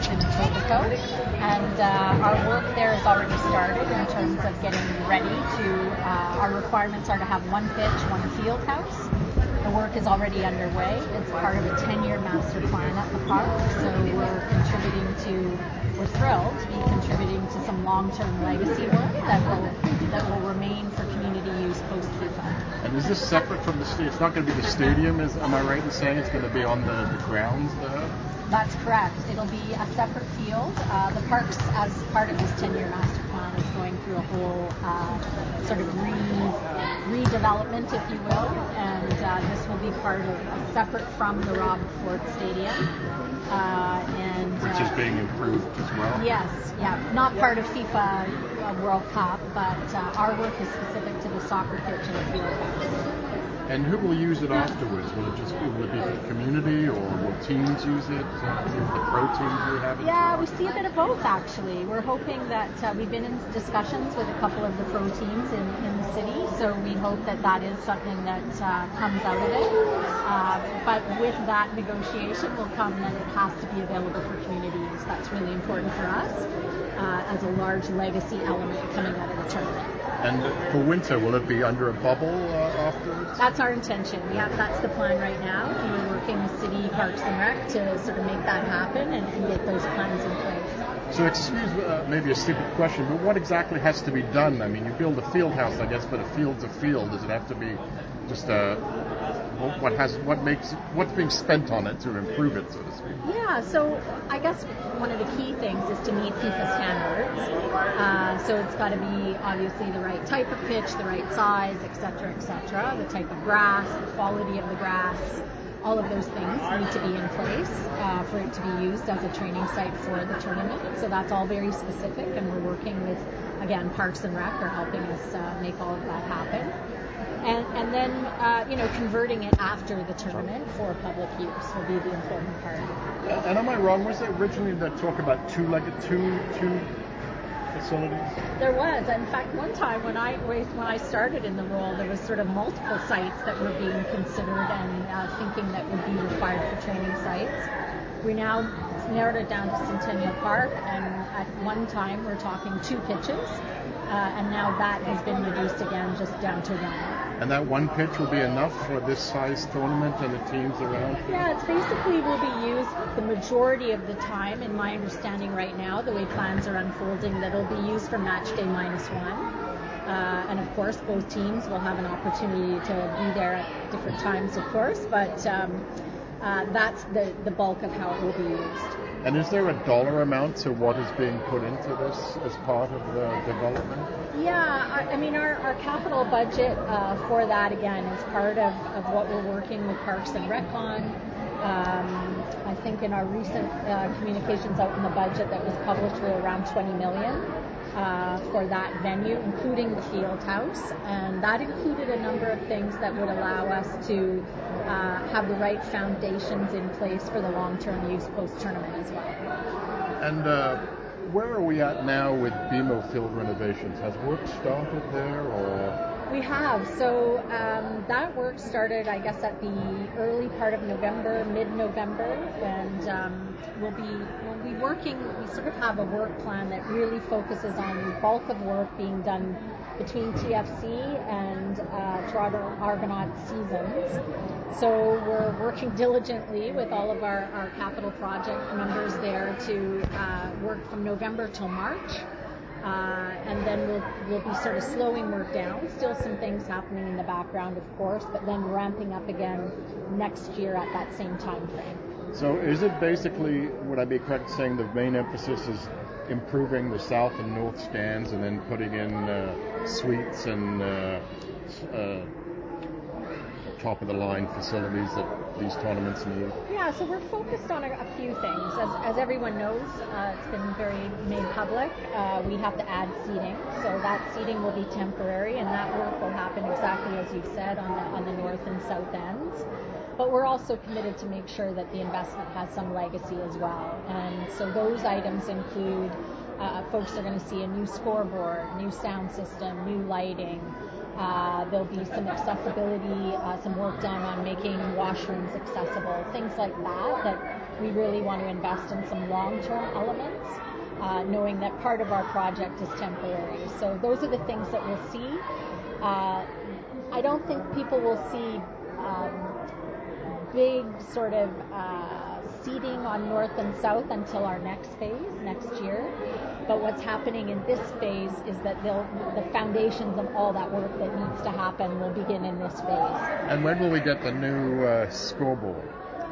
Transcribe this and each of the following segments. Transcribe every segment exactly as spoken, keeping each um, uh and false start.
in Etobicoke, and uh, our work there has already started in terms of getting ready to, uh, our requirements are to have one pitch, one field house. The work is already underway. It's part of a ten-year master plan at the park, so we're contributing to, we're thrilled to be contributing to some long-term legacy work that will that will remain for community use post-FIFA. And is this separate from the stadium? It's not going to be the stadium, is, am I right in saying it's going to be on the, the grounds there? That's correct. It'll be a separate field. Uh, the parks, as part of this ten-year master plan, is going through a whole uh, sort of re, redevelopment, if you will, and uh, this will be part of, uh, separate from the Rob Ford Stadium. Uh, and Which uh, is being improved as well? Yes, yeah. Not part of FIFA World Cup, but uh, our work is specific to the soccer pitch and the field house. And who will use it afterwards? Will it just will it be for the community, or will teams use it? Uh, the pro teams you have? Yeah, we see a bit of both actually. We're hoping that uh, we've been in discussions with a couple of the pro teams in, in the city, so we hope that that is something that uh, comes out of it. Uh, but with that negotiation will come that it has to be available for community use. That's really important for us uh, as a large legacy element coming out of the tournament. And for winter, will it be under a bubble uh, afterwards? That's our intention. Yeah, that's the plan right now. We're working with City Parks and Rec to sort of make that happen and, and get those plans in place. So excuse uh, maybe a stupid question, but what exactly has to be done? I mean, you build a field house, I guess, but a field's a field. Does it have to be just a... What has what makes what's being spent on it to improve it, so to speak? Yeah, so I guess one of the key things is to meet FIFA standards. Uh, so it's got to be obviously the right type of pitch, the right size, et cetera, et cetera. The type of grass, the quality of the grass, all of those things need to be in place uh, for it to be used as a training site for the tournament. So that's all very specific, and we're working with, again, Parks and Rec are helping us uh, make all of that happen. And, and then, uh, you know, converting it after the tournament for public use will be the important part. And am I wrong? Was there originally that talk about two-legged, two, two facilities? There was. In fact, one time when I when I started in the role, there was sort of multiple sites that were being considered and uh, thinking that would be required for training sites. We now narrowed it down to Centennial Park, and at one time we're talking two pitches. Uh, and now that has been reduced again just down to one. And that one pitch will be enough for this size tournament and the teams around? Yeah, it's basically will be used the majority of the time, in my understanding right now, the way plans are unfolding, that it'll be used for match day minus one. Uh, and of course, both teams will have an opportunity to be there at different times, of course, but um, uh, that's the, the bulk of how it will be used. And is there a dollar amount to what is being put into this as part of the development? Yeah, I, I mean, our, our capital budget uh, for that, again, is part of, of what we're working with Parks and Rec on. Um, I think in our recent uh, communications out in the budget that was published, we're around twenty million dollars. Uh, for that venue, including the field house, and that included a number of things that would allow us to uh, have the right foundations in place for the long-term use post-tournament as well. And uh, where are we at now with B M O field renovations? Has work started there, or...? We have. So um, that work started, I guess, at the early part of November, mid-November, and um, we'll be we'll be working. We sort of have a work plan that really focuses on the bulk of work being done between T F C and uh, Toronto Argonauts seasons. So we're working diligently with all of our, our capital project members there to uh, work from November till March. Uh, and then we'll we'll be sort of slowing work down. Still some things happening in the background, of course, but then ramping up again next year at that same time frame. So is it basically, would I be correct saying the main emphasis is improving the south and north stands and then putting in uh, suites and uh, uh, top-of-the-line facilities that these tournaments need? Yeah, so we're focused on a, a few things. As, as everyone knows, uh, it's been very made public. Uh, we have to add seating, so that seating will be temporary, and that work will happen exactly as you've said on the, on the north and south ends. But we're also committed to make sure that the investment has some legacy as well. And so those items include, uh, folks are going to see a new scoreboard, new sound system, new lighting. Uh, there'll be some accessibility, uh, some work done on making washrooms accessible, things like that that we really want to invest in some long-term elements, uh, knowing that part of our project is temporary. So those are the things that we'll see. Uh, I don't think people will see um, big sort of uh, seating on north and south until our next phase next year. But what's happening in this phase is that they'll, the foundations of all that work that needs to happen will begin in this phase. And when will we get the new uh, scoreboard?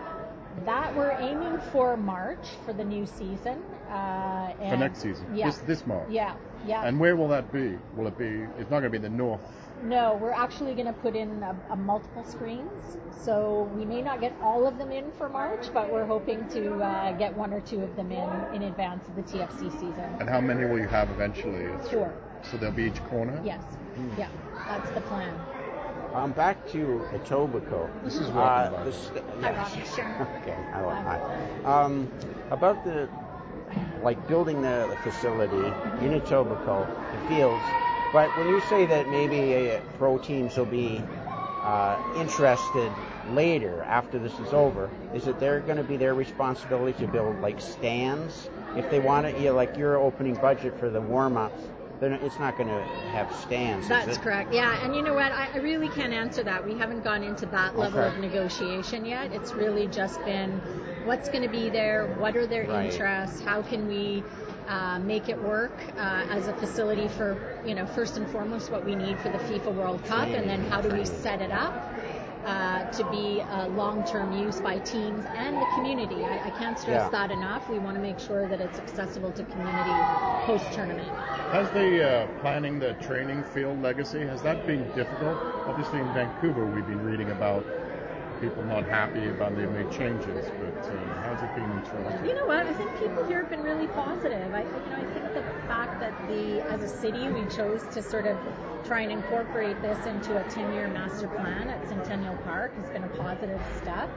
That we're aiming for March for the new season. Uh, and for next season? Yeah. This, this March? Yeah, yeah. And where will that be? Will it be, it's not going to be in the north? No, we're actually going to put in a, a multiple screens. So we may not get all of them in for March, but we're hoping to uh, get one or two of them in in advance of the T F C season. And how many will you have eventually? Four. So they'll be each corner? Yes. Mm. Yeah, that's the plan. Um, back to Etobicoke. This is uh, Robin. the st- Hi, yes. Robin. Sure. Okay. I love hi. Um, about the like building the, the facility in Etobicoke, the fields. But when you say that maybe uh, pro teams will be uh, interested later after this is over, is it they're going to be their responsibility to build like stands if they want it? You know, like your opening budget for the warm-ups. Then it's not going to have stands. That's is it? correct. Yeah, and you know what? I, I really can't answer that. We haven't gone into that level Okay. of negotiation yet. It's really just been what's going to be there, what are their Right. interests, how can we uh, make it work uh, as a facility for, you know, first and foremost what we need for the FIFA World Cup, and then how do we set it up uh, to be uh, long-term use by teams and the community. I, I can't stress Yeah. that enough. We want to make sure that it's accessible to community post-tournament. Has the uh, planning the training field legacy, has that been difficult? Obviously in Vancouver we've been reading about people not happy about they made changes, but uh, how's it been in Toronto? You know what? I think people here have been really positive. I, you know, I think the fact that the, as a city, we chose to sort of try and incorporate this into a ten-year master plan at Centennial Park has been a positive step.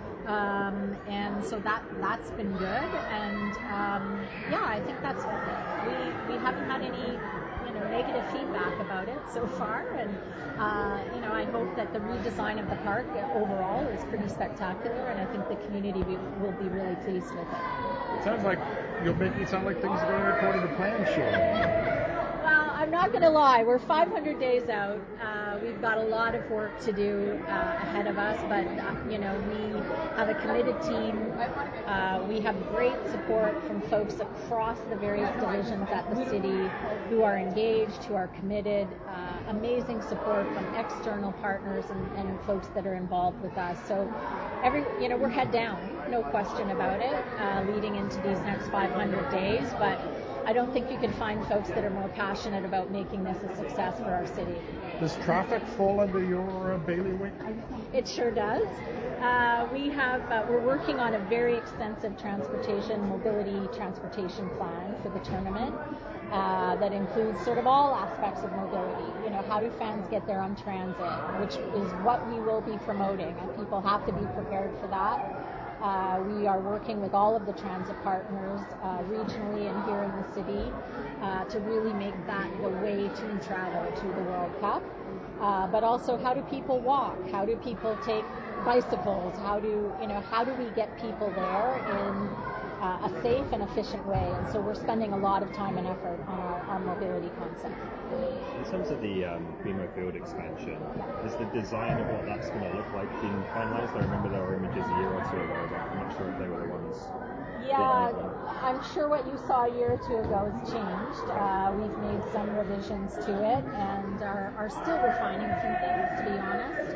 Um, and so that that's been good. And um, yeah, I think that's we we haven't had any you know negative feedback about it so far. And uh, you know, I hope that the redesign of the park overall is pretty spectacular, and I think the community will, will be really pleased with it. It sounds like you're making it sound like things are going according to plan, Sean. Well, I'm not going to lie. We're five hundred days out. Uh, we've got a lot of work to do uh, ahead of us, but uh, you know, we have a committed team. Uh, we have great support from folks across the various divisions at the city who are engaged, who are committed. Uh, amazing support from external partners and, and folks that are involved with us. So, every you know, we're head down, no question about it, uh, leading into these next five hundred days, but I don't think you can find folks that are more passionate about making this a success for our city. Does traffic fall under your uh, bailiwick? It sure does. Uh, we have, uh, we're working on a very extensive transportation, mobility transportation plan for the tournament uh, that includes sort of all aspects of mobility. You know, how do fans get there on transit, which is what we will be promoting, and people have to be prepared for that. Uh, we are working with all of the transit partners uh, regionally and here in the city uh, to really make that the way to travel to the World Cup. Uh, but also, how do people walk? How do people take bicycles? How do you know? How do we get people there in uh, a safe and efficient way? And so we're spending a lot of time and effort on our, our mobility concept. In terms of the um, BMO Field expansion, Yeah. is the design of what that's going to look like being finalised? I remember there were images a year or two ago, but I'm not sure if they were the ones. Yeah, I'm sure what you saw a year or two ago has changed. Uh, we've made some revisions to it and are, are still refining some things, to be honest.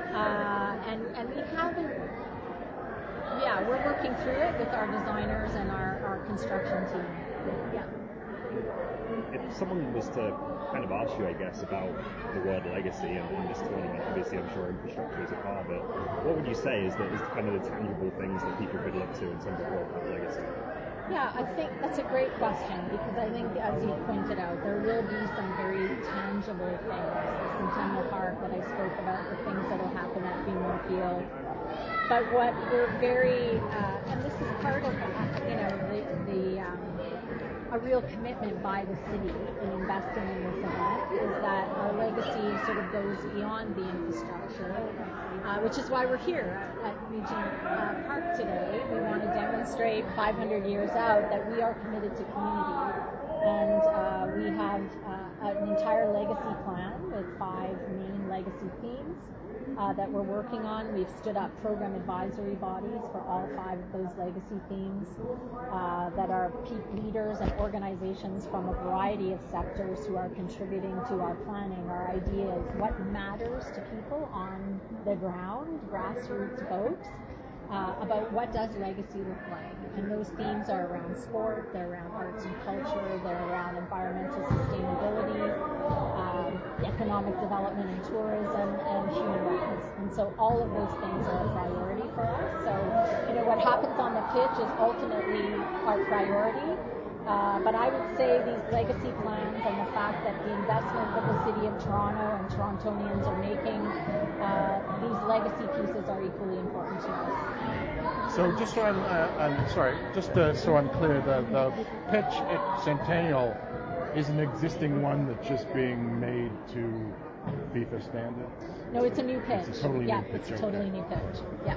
Uh, and, and we haven't, yeah, we're working through it with our designers and our, our construction team. Yeah. If someone was to kind of ask you, I guess, about the word legacy and, and this tournament, obviously I'm sure infrastructure is a part of it, what would you say is, the, is kind of the tangible things that people could look to in terms of World Cup legacy? Yeah, I think that's a great question because I think, as you pointed out, there will be some very tangible things. The Centennial Park that I spoke about, the things that will happen at BMO Field. But what we're very, uh, and this is part of, uh, you know, the, the um, a real commitment by the city in investing in this event is that our legacy sort of goes beyond the infrastructure, uh, which is why we're here at Regent uh, Park today. We want to demonstrate five hundred years out that we are committed to community. And uh, we have uh, an entire legacy plan with five main legacy themes uh, that we're working on. We've stood up program advisory bodies for all five of those legacy themes uh, that are peak leaders and organizations from a variety of sectors who are contributing to our planning. Our idea is what matters to people on the ground, grassroots folks, Uh, about what does legacy look like. And those themes are around sport, they're around arts and culture, they're around environmental sustainability, um, economic development and tourism, and human rights. And so all of those things are a priority for us. So, you know, what happens on the pitch is ultimately our priority. Uh, but I would say these legacy plans and the fact that the investment that the City of Toronto and Torontonians are making, uh, these legacy pieces are equally important to us. So just so I'm, uh, I'm sorry, just uh, so I'm clear, the, the pitch at Centennial is an existing one that's just being made to FIFA standards? No, it's a new pitch. It's a totally yeah, new pitch. it's a totally new pitch. Yeah.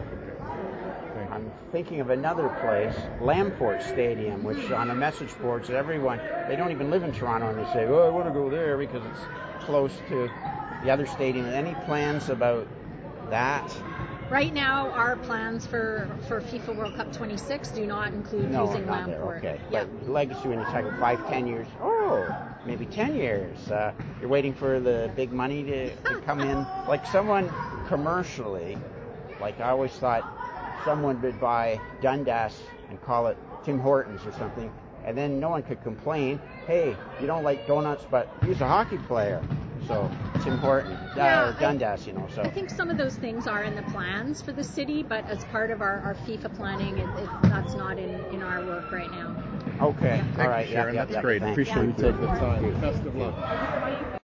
I'm thinking of another place, Lamport Stadium, which on the message boards, everyone, they don't even live in Toronto, and they say, oh, I want to go there because it's close to the other stadium. Any plans about that? Right now, our plans for, for FIFA World Cup twenty-six do not include no, using not Lamport. There. Okay. Yeah. But legacy, when you talk five, ten years, oh, maybe ten years. Uh, you're waiting for the big money to, to come in. Like someone commercially, like I always thought, someone would buy Dundas and call it Tim Hortons or something, and then no one could complain, hey, you don't like donuts, but he's a hockey player. So Tim Hortons, uh, yeah, Dundas, I, you know. So I think some of those things are in the plans for the city, but as part of our, our FIFA planning, it, it, that's not in, in our work right now. Okay, Yeah. all right, Sharon, yeah, that's yeah, great. yeah, Appreciate yeah. you taking the time. Best of luck.